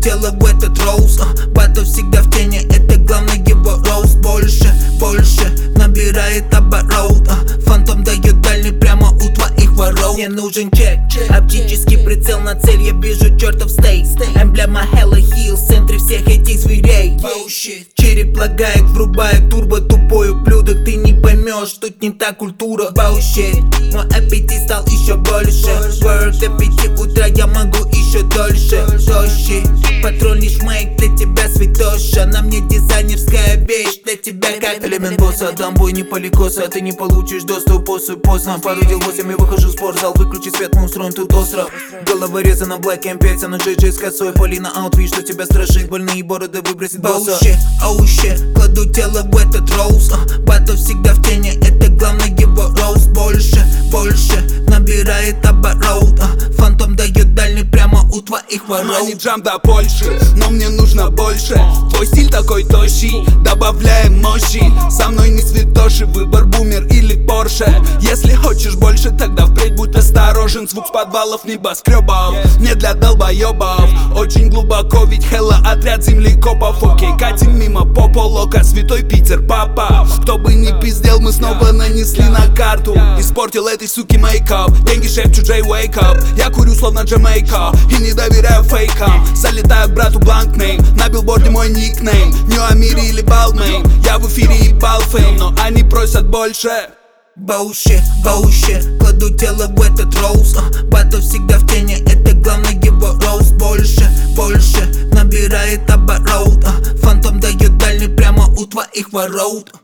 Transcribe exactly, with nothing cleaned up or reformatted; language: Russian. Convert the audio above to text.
тело в этот роуз, а, Бато всегда в тени, это главный его роуз. Больше, больше набирает оборот, а, Фантом дает дальний прямо у твоих ворот. Мне нужен чек, оптический прицел на цель, я вижу чертов стейк. Эмблема Hella Hill в центре всех этих зверей. Череп лагает, врубает турбо, тупой ублюдок, ты не поймешь, тут не та культура. Bullshit, мой аппетит стал еще больше. Work до пяти утра, я могу еще дольше. Дождь, патрульный шмейк для тебя святоша. На мне дизайнерская вещь, для тебя как элемент босса. Дам бой не поликоса, ты не получишь доступ после поздно. Пару дел восемь и выхожу в спортзал, выключи свет, мы устроим тут остров. Головореза на Black эм пять, а на джей джей с косой. Полина аутфит, что тебя страшит, больные бороды выбросит босса. Оу щит, оу щит, кладу тело в этот роуз, а, Бато всегда в тени, это главный его роуз. Больше, больше набирает оборот, а, Фантом дает дальний прямо у твоих ворот. Money jump до Польши, но мне нужно больше. Твой стиль такой тощий, добавляем мощи. Со мной не святоши, выбор бумер или Порше. Если хочешь больше, тогда впредь будь осторожен. Звук с подвалов небоскребов не для долбоебов. Очень глубоко, ведь Hella отряд землекопов. Окей, катим мимо Пополока, святой Питер, папа. Кто бы ни пиздел, мы снова нанесли на карту. Испортил этой суки мейкап, деньги шепчу Джей wake up. Я курю словно Джамайка и не доверяю фейкам. Залетаю к брату бланкнейм, на билборде мой никнейм. Нью Амири или Балмейн, я в эфире и балфейм, но они просят больше. Bullshit, bullshit, кладу тело в этот роуз, а, Бато всегда в тени, это главный его роуз. Больше, больше набирает оборот, а, Фантом дает дальний прямо у твоих ворот.